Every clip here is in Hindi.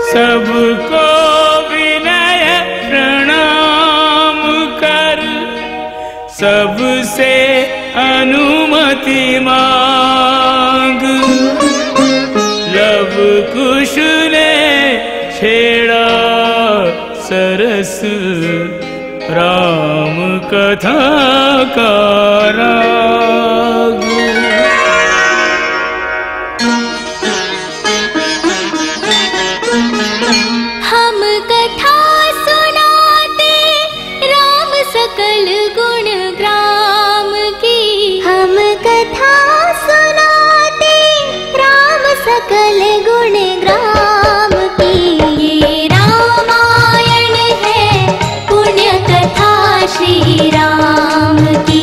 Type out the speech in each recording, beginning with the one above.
सबको विनय प्रणाम कर, सबसे अनुमति मांग। लव कुश ने छेड़ा सरस राम कथा का राग। हम कथा सुनाते राम सकल गुण ग्राम की। हम कथा सुनाते राम सकल गुण ग्राम की। ये रामायण है पुण्य कथा श्री राम की।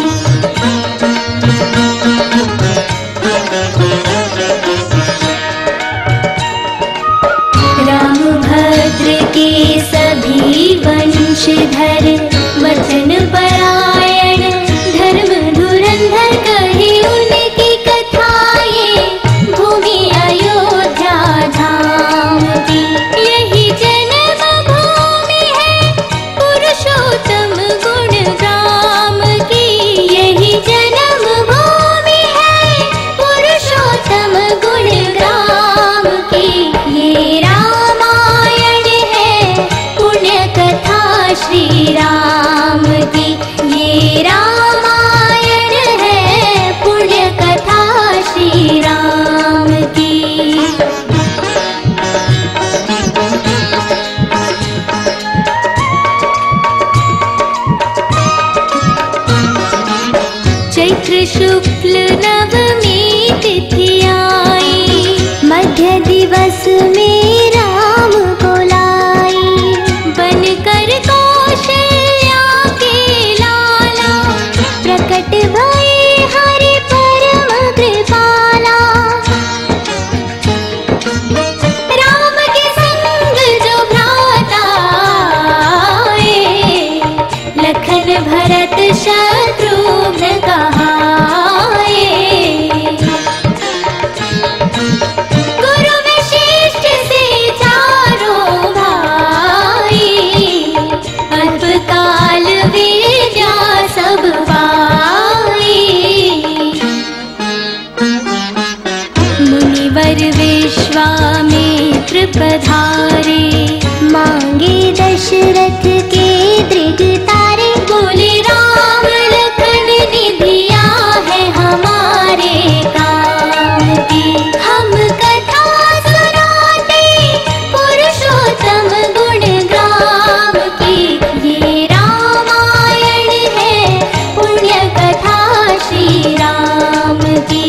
के सभी वंशधर वचन परायण धर्म धुरंधर कहे उनकी कथाएं। भूमि अयोध्या धाम की यही जन्म भूमि है पुरुषोत्तम गुण ग्राम की। यही जन्म भूमि है पुरुषोत्तम गुण ग्राम की। ये श्री राम की। ये रामायण है पुण्य कथा श्री राम की। चैत्र शुक्ल नवमी तिथि आई, मध्य दिवस में राम को लाई। बनकर कौशल्या के लाला, प्रकट भये हरि परम कृपाला। राम के संग जो भ्राता आए, लखन भरत शत्रुघ्न कहाए। गुरु वशिष्ठ से चारों भाई, अल्पकाल विद्या सब पाई। मुनिवर विश्वामित्र पधारे, मांगे दशरथ के दृढ़ तारे। बोले राम लखन निधिया है हमारे काम की। हम कथा सुनाते पुरुषोत्तम गुण ग्राम की। ये रामायण है पुण्य कथा श्री राम की।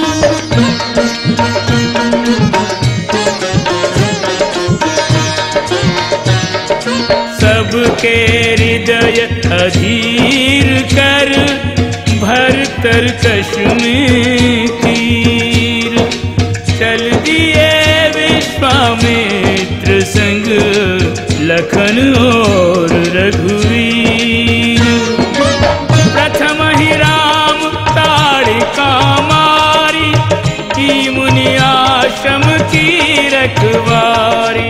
सबके हृदय अधीर कर, भरतर कश में तीर। चल दिए विश्वामित्र संग, लखन और रघुवीर। प्रथम ही राम ताड़िका मारी, की मुनि आश्रम की रखवारी।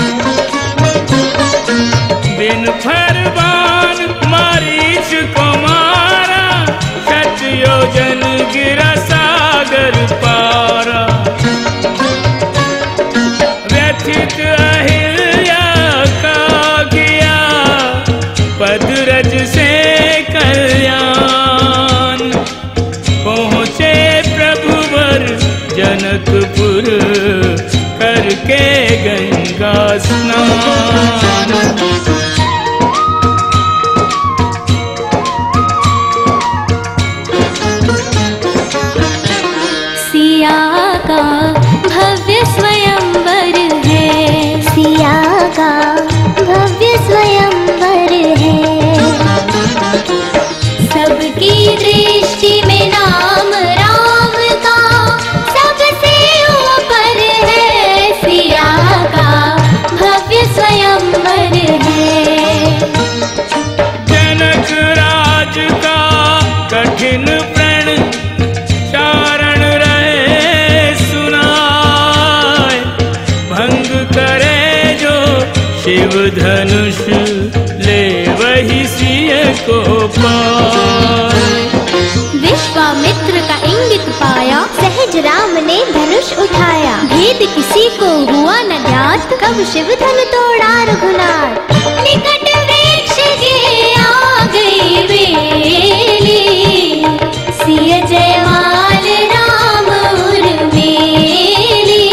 बिन फरमान मारीच को मारा, शत योजन गिरा सागर पारा। व्यथित अहिल्या का किया, पदरज से कल्याण। पहुँचे प्रभुवर जनकपुर, करके गंगा स्नान। सिया का भव्य स्वयंवर है। सिया का भव्य स्वयंवर है। सबकी दृष्टि में नाम राम का सबसे ऊपर है। सिया का भव्य स्वयंवर है। शिव धनुष ले वही सिय को पाए। विश्वामित्र का इंगित पाया, सहज राम ने धनुष उठाया। भेद किसी को हुआ न ज्ञात, कब शिव धनु तोड़ा रघुनाथ। निकट वृक्ष के आ गई बेली, सिय जयमाल राम उर्मिली।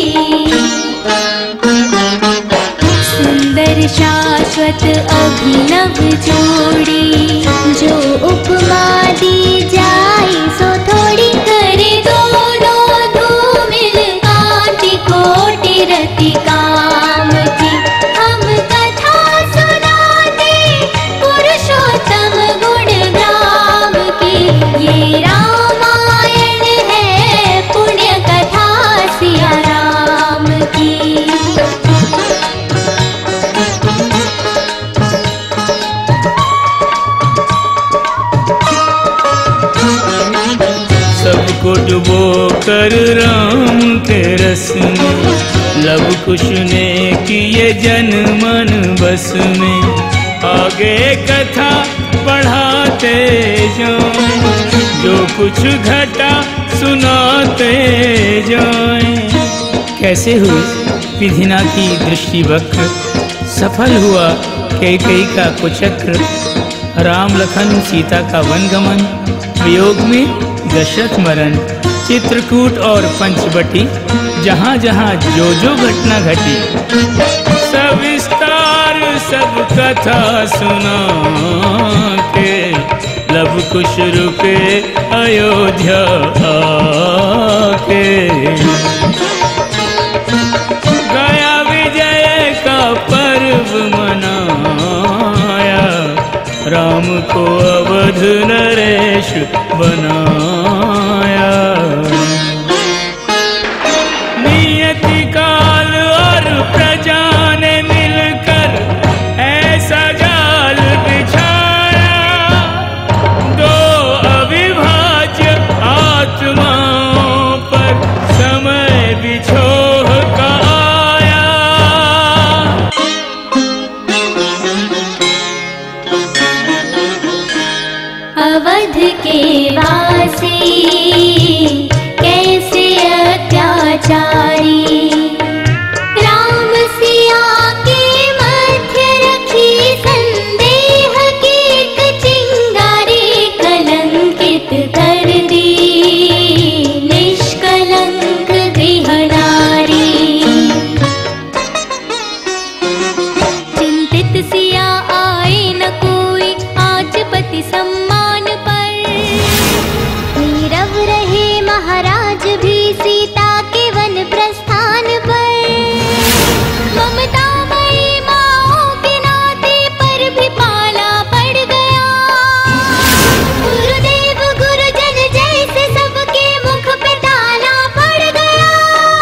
सुंदर शाश्वत अभिनव जोड़ी, जो उपमा दी जाए सो थोड़ी। करे दोनों धूमिल कांति कोटि रति काम की। हम कथा सुनाते पुरुषोत्तम गुण ग्राम की। ये रामायण है पुण्य कथा सिया राम की। सबको डुबो कर राम के रस में, लव कुश ने किए जन मन बस में। आगे कथा बढ़ाते जाएं, जो कुछ घटा सुनाते जाएं। कैसे हुई विधिना की दृष्टि वक्र, सफल हुआ कैकेयी का कुचक्र। राम लखन सीता का वनगमन, वियोग में दशरथ मरण। चित्रकूट और पंचवटी, जहाँ जहाँ जो जो घटना घटी। सब विस्तार सब कथा सुना के, लव कुश रुके अयोध्या आके। गया विजय का पर्व मनाया, राम को अवध नरेश बनाया। नियति काल और प्रजा ने मिलकर ऐसा जाल बिछाया। दो अविभाज्य आत्माओं पर समय बिछोह का आया। अवध के वासी कैसे अत्याचारी, राम सिया के मध्य रखी संदेह की एक चिंगारी। कलंकित कर दी निष्कलंक गृह नारी। चिंतित सिया आए न कोई, आज पति सम्मान पर। नीरव रहे महाराज भी सीता के वन प्रस्थान पर। ममतामयी माओ के नाते पर भी पाला पड़ गया। गुरुदेव गुरुजन जैसे सबके मुख पे ताला पड़ गया।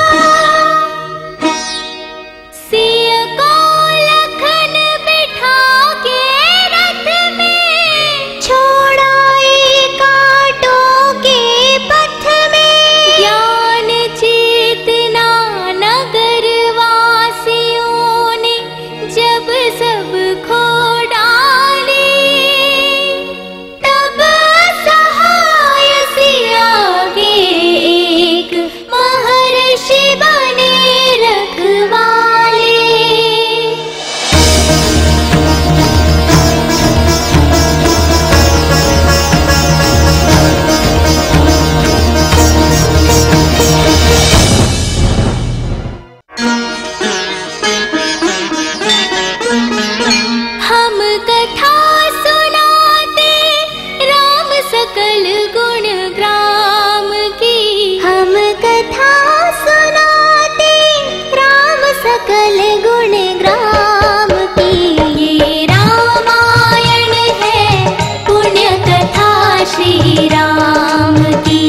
सिय को लखन बिठा के रथ में, छोड़ाए कांटों के पथ में। ज्ञान चेतना नगर वासियों ने जब सब खो डाली, तब सहाय सिया के एक महर्षि बने रखवाले। हम कथा सुनाते राम सकल गुण ग्राम की। हम कथा सुनाते राम सकल गुण ग्राम की। ये रामायण है पुण्य कथा श्री राम की।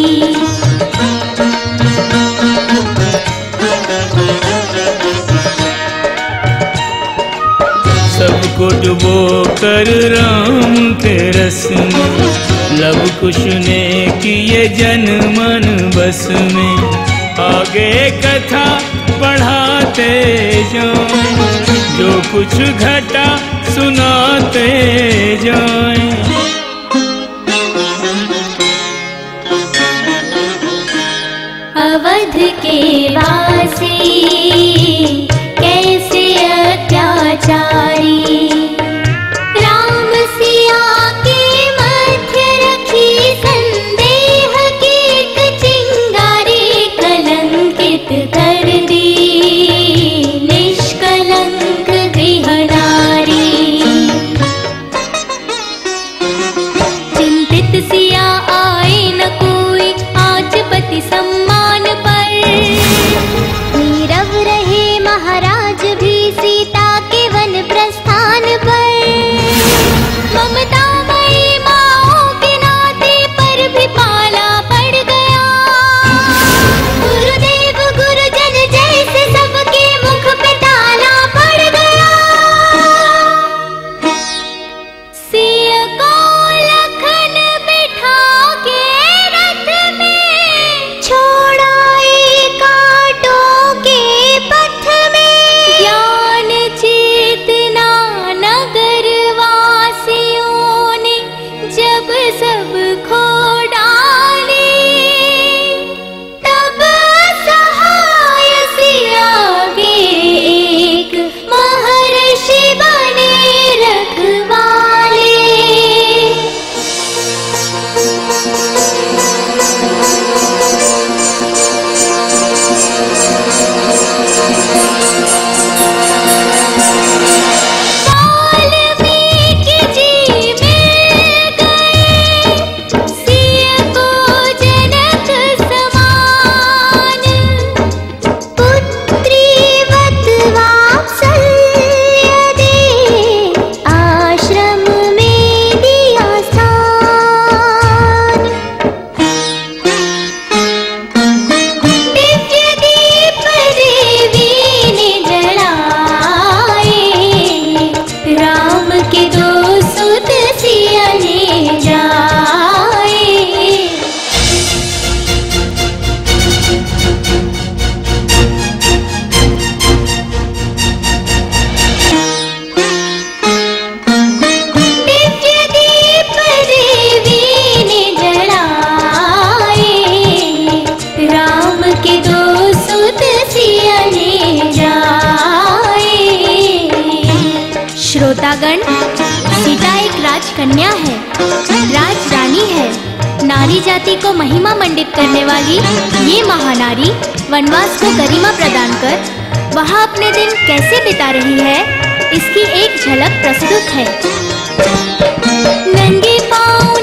सबको डुबो कर राम के रस में, लव कुश ने किए जन मन बस में। आगे कथा बढ़ाते जाएं, जो कुछ घटा सुनाते जाएं। अवध के वासी कैसे अत्याचारी, राम सिया के मध्य रखी संदेह की एक चिंगारी, कलंकित कर दी निष्कलंक गृह नारी। चिंतित सिया आए न कोई आज पति सम्मान पर, नीरव रहे महाराज भी सीता के वन प्रस्थान पर। ममतामयी माओ के नाते पर भी पाला पड़ गया, गुरुदेव गुरुजन जैसे सबके मुख पे ताला पड़ गया। सिया को लखन बिठा के रथ में, छोड़ाए कांटों के पथ में। ज्ञान चेतना नगर वासियों ने जब सब खो डाले, तब सहाय सिया के एक महर्षि बने रखवाले। वाल्मीकि जी मिल गए सिया को जनक समान, पुत्रीवत वात्सल्य दे आश्रम में दिया स्थान। दिव्य दीप देवी ने जलाए, राम के दो सुत सिया ले जाए। दिव्य दीप देवी ने जलाए, राम के दो सुत सिया ले जाए। श्रोतागण, सीता एक राजकन्या है, राज रानी है। नारी जाति को महिमा मंडित करने वाली ये महानारी वनवास को गरिमा प्रदान कर वहाँ अपने दिन कैसे बिता रही है, इसकी एक झलक प्रस्तुत है। नंगे पाँव